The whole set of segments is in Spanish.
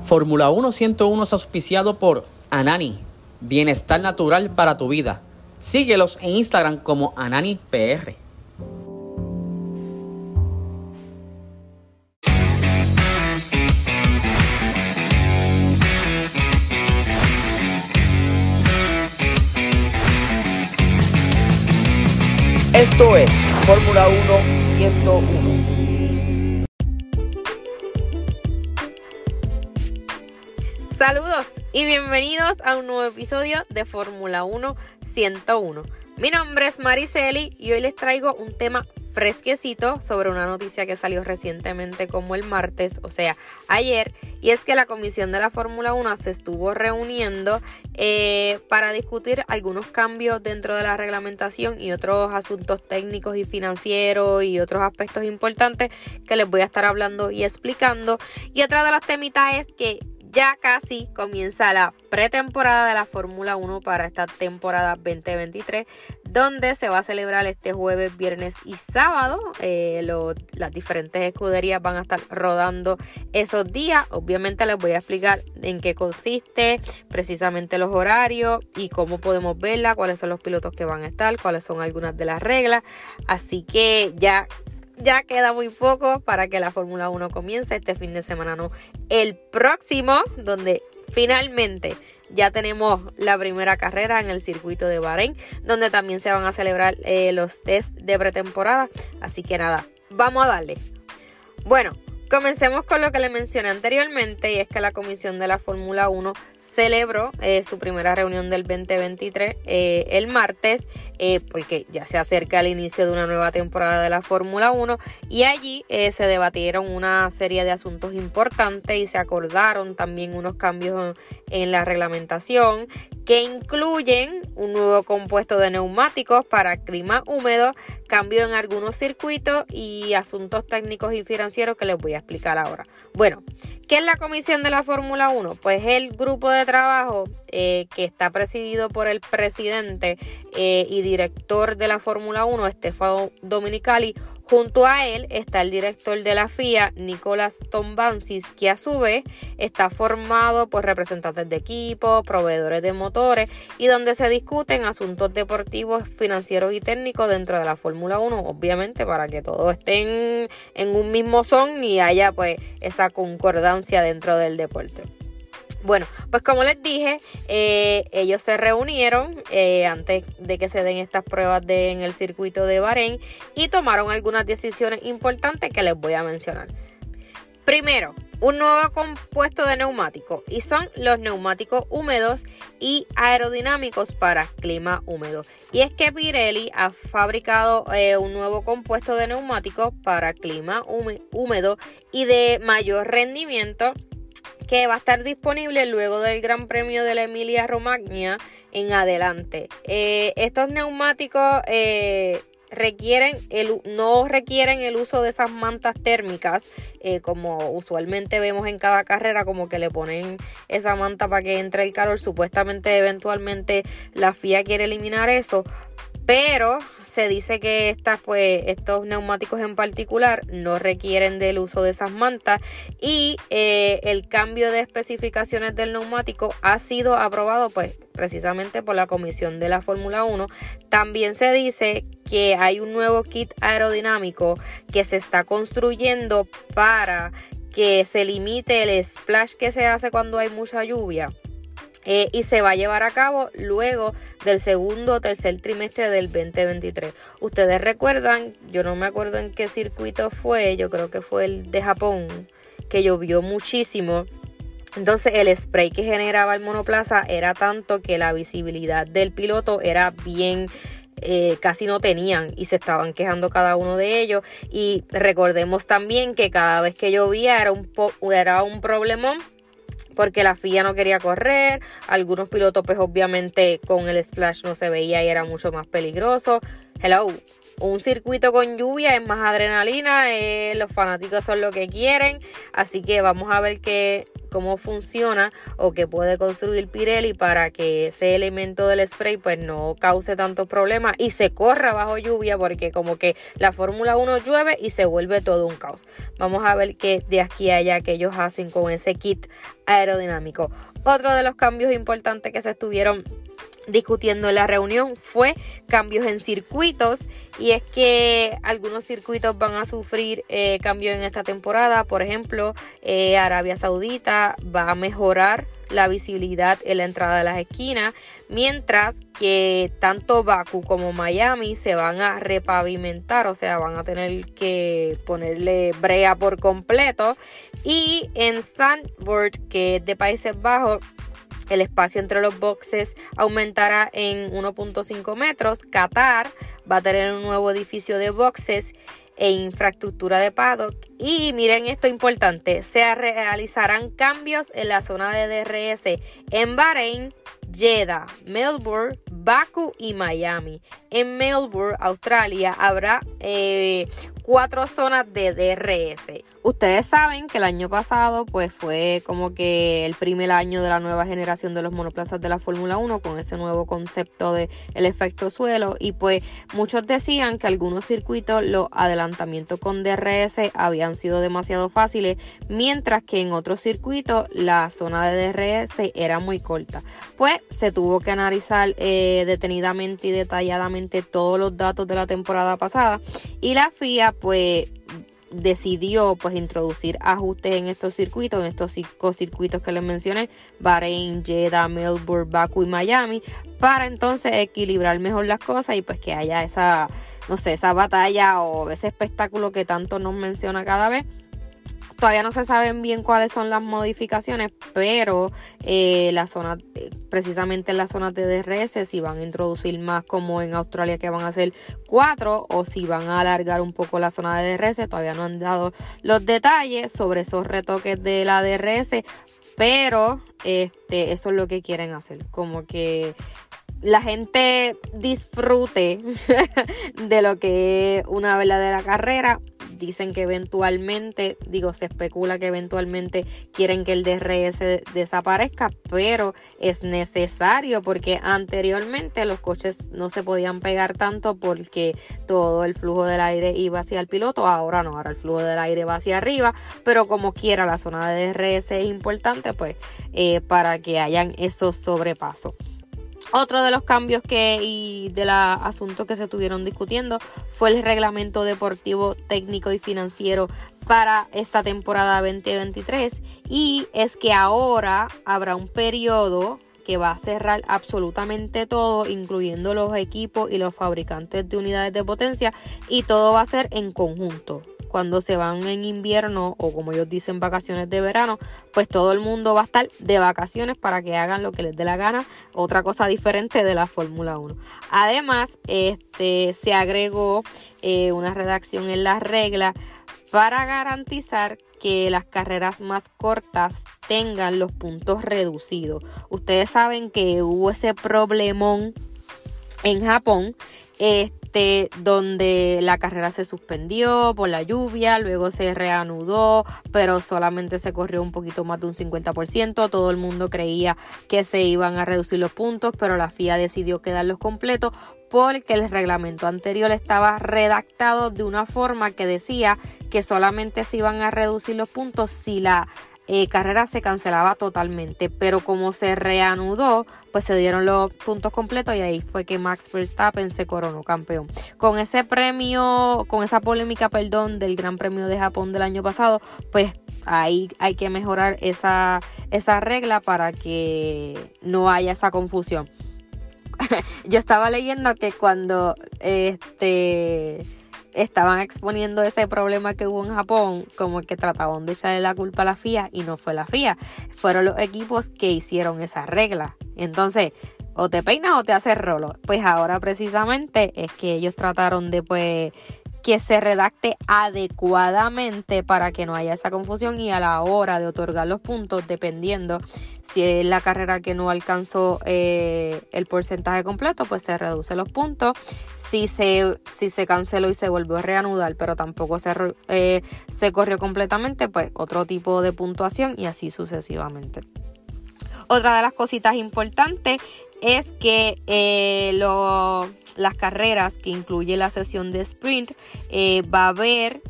Fórmula 1 101 es auspiciado por Anani, bienestar natural para tu vida. Síguelos en Instagram como AnaniPR. Esto es Fórmula 1 101. Saludos y bienvenidos a un nuevo episodio de Fórmula 1 101. Mi nombre es Mariceli y hoy les traigo un tema fresquecito sobre una noticia que salió recientemente como el martes, o sea, ayer, y es que la comisión de la Fórmula 1 se estuvo reuniendo para discutir algunos cambios dentro de la reglamentación y otros asuntos técnicos y financieros y otros aspectos importantes que les voy a estar hablando y explicando. Y otra de las temitas es que ya casi comienza la pretemporada de la Fórmula 1 para esta temporada 2023, donde se va a celebrar este jueves, viernes y sábado. Las diferentes escuderías van a estar rodando esos días. Obviamente les voy a explicar en qué consiste, precisamente los horarios y cómo podemos verla, cuáles son los pilotos que van a estar, cuáles son algunas de las reglas. Así que ya queda muy poco para que la Fórmula 1 comience este fin de semana, no, el próximo, donde finalmente ya tenemos la primera carrera en el circuito de Bahrein, donde también se van a celebrar los test de pretemporada. Así que nada, vamos a darle. Bueno, comencemos con lo que le mencioné anteriormente, y es que la comisión de la Fórmula 1 celebró su primera reunión del 2023 el martes, porque ya se acerca el inicio de una nueva temporada de la Fórmula 1, y allí se debatieron una serie de asuntos importantes y se acordaron también unos cambios en la reglamentación que incluyen un nuevo compuesto de neumáticos para clima húmedo, cambio en algunos circuitos y asuntos técnicos y financieros que les voy a explicar ahora. Bueno, ¿qué es la comisión de la Fórmula 1? Pues el grupo de trabajo que está presidido por el presidente y director de la Fórmula 1, Stefano Domenicali. Junto a él está el director de la FIA, Nicolas Tombansis, que a su vez está formado por representantes de equipos, proveedores de motores, y donde se discuten asuntos deportivos, financieros y técnicos dentro de la Fórmula 1, obviamente para que todos estén en un mismo son y haya pues esa concordancia dentro del deporte. Bueno, pues como les dije, ellos se reunieron antes de que se den estas pruebas en el circuito de Bahrein y tomaron algunas decisiones importantes que les voy a mencionar. Primero, un nuevo compuesto de neumáticos, y son los neumáticos húmedos y aerodinámicos para clima húmedo. Y es que Pirelli ha fabricado un nuevo compuesto de neumáticos para clima húmedo y de mayor rendimiento, que va a estar disponible luego del Gran Premio de la Emilia-Romagna en adelante. Estos neumáticos no requieren el uso de esas mantas térmicas, como usualmente vemos en cada carrera, como que le ponen esa manta para que entre el calor. Supuestamente, eventualmente, la FIA quiere eliminar eso, pero se dice que estos neumáticos en particular no requieren del uso de esas mantas, y el cambio de especificaciones del neumático ha sido aprobado pues precisamente por la comisión de la Fórmula 1. También se dice que hay un nuevo kit aerodinámico que se está construyendo para que se limite el splash que se hace cuando hay mucha lluvia. Y se va a llevar a cabo luego del segundo o tercer trimestre del 2023. Ustedes recuerdan, yo no me acuerdo en qué circuito fue, yo creo que fue el de Japón, que llovió muchísimo. Entonces el spray que generaba el monoplaza era tanto que la visibilidad del piloto era bien, casi no tenían, y se estaban quejando cada uno de ellos. Y recordemos también que cada vez que llovía era un problemón, porque la FIA no quería correr. Algunos pilotos pues obviamente con el splash no se veía y era mucho más peligroso. Un circuito con lluvia es más adrenalina, los fanáticos son lo que quieren, así que vamos a ver qué cómo funciona o qué puede construir Pirelli para que ese elemento del spray pues no cause tantos problemas y se corra bajo lluvia, porque como que la Fórmula 1 llueve y se vuelve todo un caos. Vamos a ver qué de aquí a allá que ellos hacen con ese kit aerodinámico. Otro de los cambios importantes que se estuvieron discutiendo en la reunión fue cambios en circuitos, y es que algunos circuitos van a sufrir cambios en esta temporada. Por ejemplo, Arabia Saudita va a mejorar la visibilidad en la entrada de las esquinas, mientras que tanto Bakú como Miami se van a repavimentar, o sea, van a tener que ponerle brea por completo. Y en Zandvoort, que es de Países Bajos, el espacio entre los boxes aumentará en 1.5 metros. Qatar va a tener un nuevo edificio de boxes e infraestructura de paddock. Y miren esto importante, se realizarán cambios en la zona de DRS en Bahrein, Jeddah, Melbourne, Bakú y Miami. En Melbourne, Australia, habrá 4 zonas de DRS. Ustedes saben que el año pasado pues fue como que el primer año de la nueva generación de los monoplazas de la Fórmula 1 con ese nuevo concepto de el efecto suelo, y pues muchos decían que algunos circuitos los adelantamientos con DRS habían sido demasiado fáciles, mientras que en otros circuitos la zona de DRS era muy corta. Pues se tuvo que analizar detenidamente y detalladamente todos los datos de la temporada pasada, y la FIA pues decidió pues introducir ajustes en estos circuitos, en estos 5 circuitos que les mencioné: Bahrein, Jeddah, Melbourne, Bakú y Miami, para entonces equilibrar mejor las cosas y pues que haya esa batalla o ese espectáculo que tanto nos menciona cada vez. Todavía no se saben bien cuáles son las modificaciones, pero precisamente en las zonas de DRS, si van a introducir más como en Australia, que van a ser 4, o si van a alargar un poco la zona de DRS. Todavía no han dado los detalles sobre esos retoques de la DRS, pero eso es lo que quieren hacer, como que la gente disfrute de lo que es una verdadera carrera. Dicen que eventualmente, se especula que eventualmente quieren que el DRS desaparezca, pero es necesario porque anteriormente los coches no se podían pegar tanto porque todo el flujo del aire iba hacia el piloto. Ahora no, ahora el flujo del aire va hacia arriba, pero como quiera la zona de DRS es importante pues para que hayan esos sobrepasos. Otro de los cambios y de los asuntos que se estuvieron discutiendo fue el reglamento deportivo, técnico y financiero para esta temporada 2023, y es que ahora habrá un periodo que va a cerrar absolutamente todo, incluyendo los equipos y los fabricantes de unidades de potencia, y todo va a ser en conjunto. Cuando se van en invierno, o como ellos dicen, vacaciones de verano, pues todo el mundo va a estar de vacaciones para que hagan lo que les dé la gana. Otra cosa diferente de la Fórmula 1. Además, se agregó una redacción en las reglas para garantizar que las carreras más cortas tengan los puntos reducidos. Ustedes saben que hubo ese problemón en Japón, donde la carrera se suspendió por la lluvia, luego se reanudó, pero solamente se corrió un poquito más de un 50%. Todo el mundo creía que se iban a reducir los puntos, pero la FIA decidió quedarlos completos porque el reglamento anterior estaba redactado de una forma que decía que solamente se iban a reducir los puntos si la carrera se cancelaba totalmente, pero como se reanudó, pues se dieron los puntos completos, y ahí fue que Max Verstappen se coronó campeón. Con esa polémica, del Gran Premio de Japón del año pasado, pues ahí hay que mejorar esa regla para que no haya esa confusión. Yo estaba leyendo que cuando estaban exponiendo ese problema que hubo en Japón, como que trataban de echarle la culpa a la FIA, y no fue la FIA, fueron los equipos que hicieron esa regla. Entonces, o te peinas o te haces rolo. Pues ahora precisamente es que ellos trataron de que se redacte adecuadamente para que no haya esa confusión, y a la hora de otorgar los puntos, dependiendo si es la carrera que no alcanzó el porcentaje completo, pues se reduce los puntos. Si se canceló y se volvió a reanudar, pero tampoco se corrió completamente, pues otro tipo de puntuación, y así sucesivamente. Otra de las cositas importantes es que las carreras que incluye la sesión de sprint, va a haber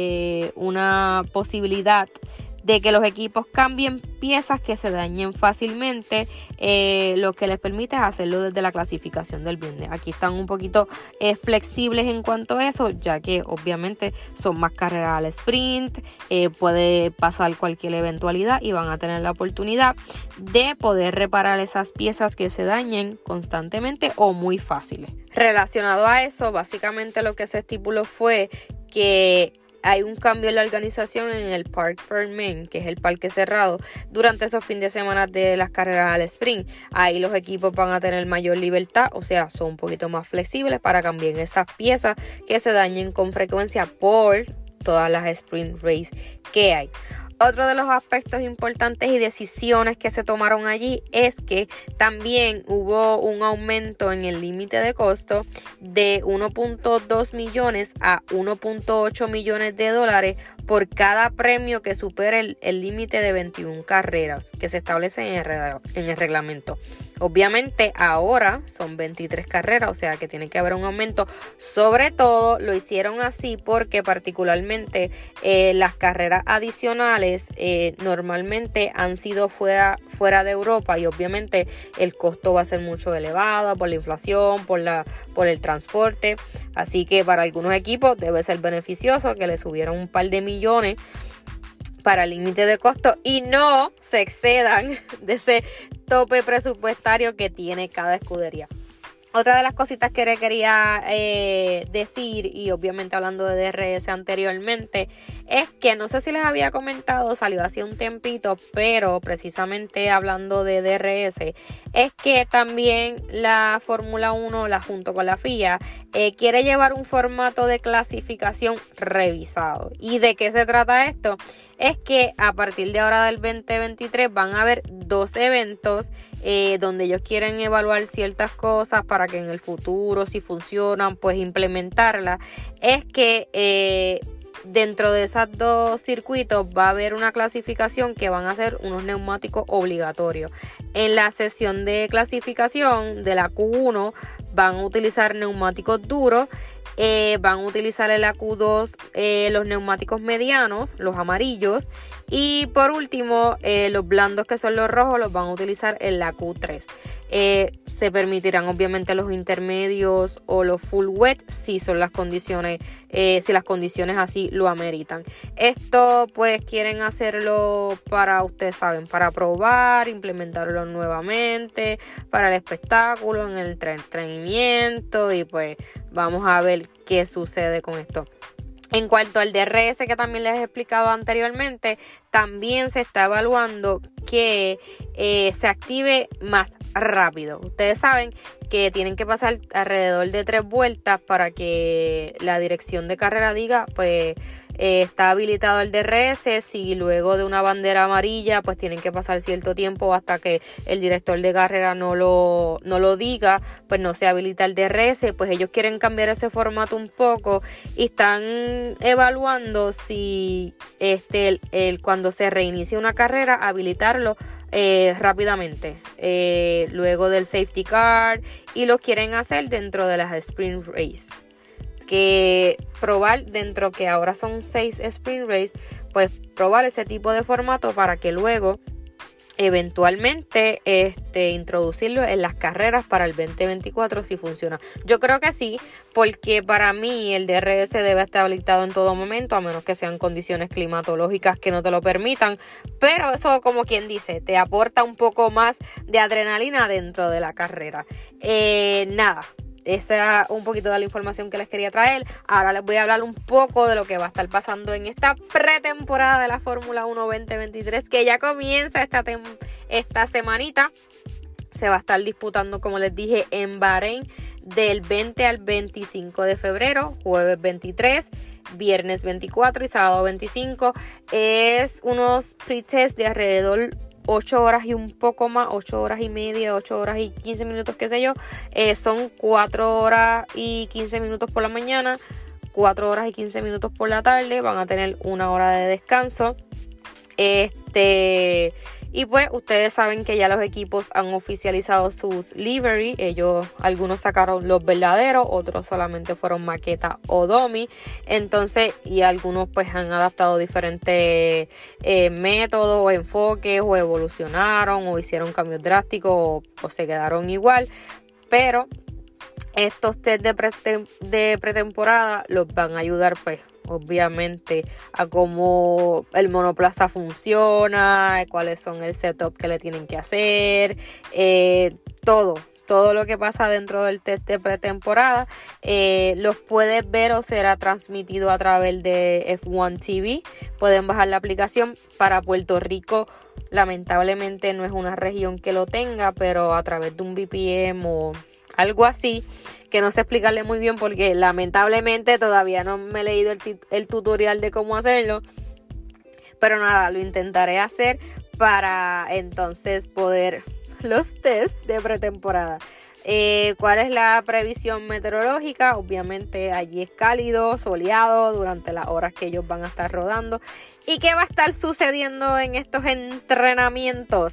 una posibilidad de que los equipos cambien piezas que se dañen fácilmente, lo que les permite hacerlo desde la clasificación del viernes. Aquí están un poquito flexibles en cuanto a eso, ya que obviamente son más carreras al sprint, puede pasar cualquier eventualidad y van a tener la oportunidad de poder reparar esas piezas que se dañen constantemente o muy fáciles. Relacionado a eso, básicamente lo que se estipuló fue que hay un cambio en la organización en el Parc Fermé, que es el parque cerrado, durante esos fines de semana de las carreras al sprint. Ahí los equipos van a tener mayor libertad, o sea, son un poquito más flexibles para cambiar esas piezas que se dañen con frecuencia por todas las sprint race que hay. Otro de los aspectos importantes y decisiones que se tomaron allí es que también hubo un aumento en el límite de costo de 1.2 millones a 1.8 millones de dólares por cada premio que supere el límite de 21 carreras que se establece en el reglamento. Obviamente ahora son 23 carreras, o sea que tiene que haber un aumento. Sobre todo lo hicieron así porque particularmente las carreras adicionales normalmente han sido fuera de Europa, y obviamente el costo va a ser mucho elevado por la inflación, por el transporte. Así que para algunos equipos debe ser beneficioso que le subieran un par de millones para el límite de costo y no se excedan de ese tope presupuestario que tiene cada escudería. Otra de las cositas que le quería decir, y obviamente hablando de DRS anteriormente, es que no sé si les había comentado, salió hace un tiempito, pero precisamente hablando de DRS, es que también la Fórmula 1, junto con la FIA, quiere llevar un formato de clasificación revisado. ¿Y de qué se trata esto? Es que a partir de ahora del 2023 van a haber 2 eventos donde ellos quieren evaluar ciertas cosas para que en el futuro, si funcionan, pues implementarlas. Es que dentro de esos 2 circuitos va a haber una clasificación que van a ser unos neumáticos obligatorios. En la sesión de clasificación de la Q1 van a utilizar neumáticos duros. Van a utilizar en la Q2 los neumáticos medianos, los amarillos, y por último los blandos, que son los rojos, los van a utilizar en la Q3. Se permitirán obviamente los intermedios o los full wet si son las condiciones, si las condiciones así lo ameritan. Esto pues quieren hacerlo para, ustedes saben, para probar, implementarlo nuevamente, para el espectáculo, en el entretenimiento, y pues vamos a ver qué sucede con esto. En cuanto al DRS, que también les he explicado anteriormente, también se está evaluando que se active más rápido. Ustedes saben que tienen que pasar alrededor de 3 vueltas para que la dirección de carrera diga, pues está habilitado el DRS. Si luego de una bandera amarilla, pues tienen que pasar cierto tiempo hasta que el director de carrera no lo diga, pues no se habilita el DRS. Pues ellos quieren cambiar ese formato un poco y están evaluando si cuando se reinicie una carrera, habilitarlo rápidamente luego del safety car, y lo quieren hacer dentro de las sprint race, que probar dentro, que ahora son 6 sprint race, pues probar ese tipo de formato para que luego eventualmente introducirlo en las carreras para el 2024 si funciona. Yo creo que sí, porque para mí el DRS debe estar habilitado en todo momento, a menos que sean condiciones climatológicas que no te lo permitan, pero eso, como quien dice, te aporta un poco más de adrenalina dentro de la carrera. Esa es un poquito de la información que les quería traer. Ahora les voy a hablar un poco de lo que va a estar pasando en esta pretemporada de la Fórmula 1 2023, que ya comienza esta semanita. Se va a estar disputando, como les dije, en Bahrein del 20 al 25 de febrero, jueves 23, viernes 24 y sábado 25. Es unos pre-test de alrededor 8 horas y un poco más, 8 horas y media, 8 horas y 15 minutos, qué sé yo. Son 4 horas y 15 minutos por la mañana, 4 horas y 15 minutos por la tarde. Van a tener 1 hora de descanso. Y pues ustedes saben que ya los equipos han oficializado sus livery. Algunos sacaron los verdaderos, otros solamente fueron maqueta o dummy. Entonces, y algunos pues han adaptado diferentes métodos o enfoques, o evolucionaron, o hicieron cambios drásticos, o se quedaron igual. Pero estos test de pretemporada los van a ayudar pues obviamente a cómo el monoplaza funciona, cuáles son el setup que le tienen que hacer, todo lo que pasa dentro del test de pretemporada. Los puedes ver o será transmitido a través de F1 TV. Pueden bajar la aplicación. Para Puerto Rico lamentablemente no es una región que lo tenga, pero a través de un VPN o algo así, que no sé explicarle muy bien porque lamentablemente todavía no me he leído el tutorial de cómo hacerlo. Pero nada, lo intentaré hacer para entonces poder los tests de pretemporada. ¿Cuál es la previsión meteorológica? Obviamente allí es cálido, soleado durante las horas que ellos van a estar rodando. ¿Y qué va a estar sucediendo en estos entrenamientos?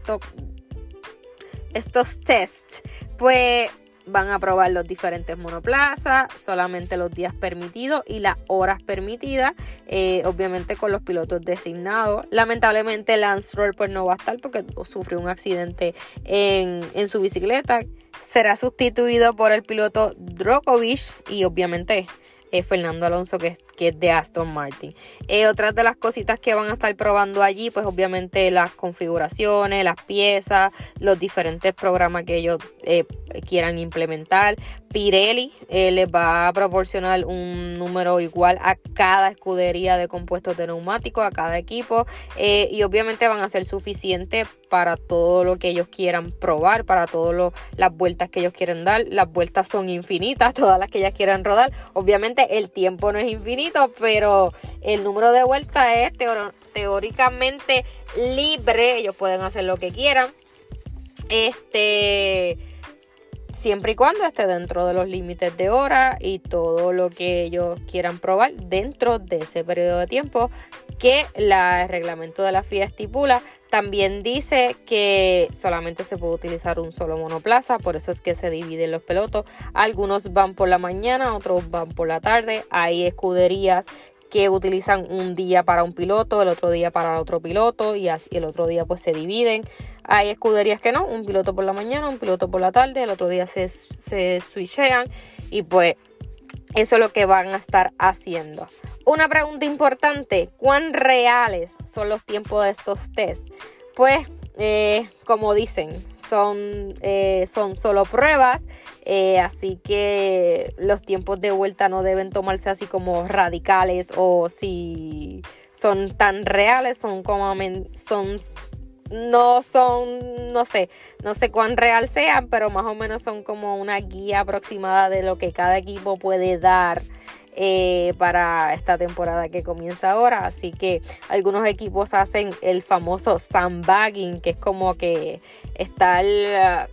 Estos tests, pues van a probar los diferentes monoplazas, solamente los días permitidos y las horas permitidas, obviamente con los pilotos designados. Lamentablemente Lance Stroll pues no va a estar porque sufrió un accidente en su bicicleta. Será sustituido por el piloto Drogovic y obviamente Fernando Alonso, que es de Aston Martin. Otras de las cositas que van a estar probando allí, pues obviamente las configuraciones, las piezas, los diferentes programas que ellos quieran implementar. Pirelli les va a proporcionar un número igual a cada escudería de compuestos de neumáticos, a cada equipo, y obviamente van a ser suficientes para todo lo que ellos quieran probar, para todas las vueltas que ellos quieren dar. Las vueltas son infinitas, todas las que ellas quieran rodar. Obviamente el tiempo no es infinito, pero el número de vueltas es teóricamente libre. Ellos pueden hacer lo que quieran. Siempre y cuando esté dentro de los límites de hora y todo lo que ellos quieran probar dentro de ese periodo de tiempo que el reglamento de la FIA estipula. También dice que solamente se puede utilizar un solo monoplaza, por eso es que se dividen los pilotos. Algunos van por la mañana, otros van por la tarde. Hay escuderías que utilizan un día para un piloto, el otro día para otro piloto, y así el otro día pues se dividen. Hay escuderías que no, un piloto por la mañana, un piloto por la tarde, el otro día se switchean, y pues eso es lo que van a estar haciendo. Una pregunta importante: ¿cuán reales son los tiempos de estos tests? Pues como dicen, son solo pruebas, así que los tiempos de vuelta no deben tomarse así como radicales, o si son tan reales, no sé cuán real sean, pero más o menos son como una guía aproximada de lo que cada equipo puede dar para esta temporada que comienza ahora. Así que algunos equipos hacen el famoso sandbagging, que es como que estar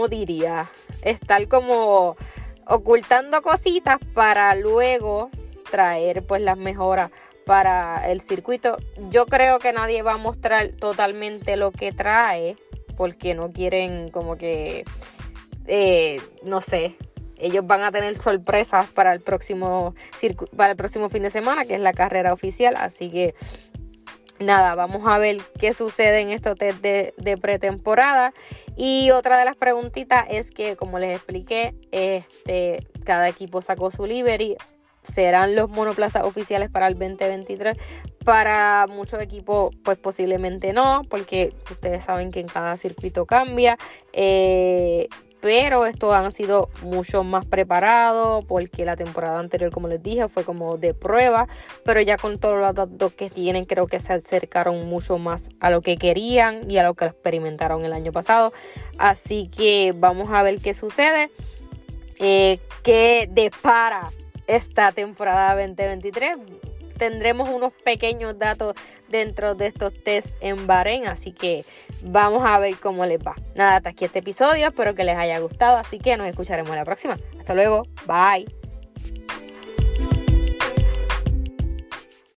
como ocultando cositas para luego traer pues las mejoras para el circuito. Yo creo que nadie va a mostrar totalmente lo que trae, porque no quieren como que no sé, ellos van a tener sorpresas para el próximo fin de semana, que es la carrera oficial. Así que nada, vamos a ver qué sucede en estos test de pretemporada. Y otra de las preguntitas es que, como les expliqué, cada equipo sacó su livery. Serán los monoplazas oficiales para el 2023. Para muchos equipos pues posiblemente no, porque ustedes saben que en cada circuito cambia, pero estos han sido mucho más preparados, porque la temporada anterior, como les dije, fue como de prueba, pero ya con todos los datos que tienen, creo que se acercaron mucho más a lo que querían y a lo que experimentaron el año pasado. Así que vamos a ver qué sucede. qué depara esta temporada 2023. Tendremos unos pequeños datos dentro de estos tests en Bahrein, así que vamos a ver cómo les va. Nada, hasta aquí este episodio, espero que les haya gustado, así que nos escucharemos la próxima. Hasta luego, bye.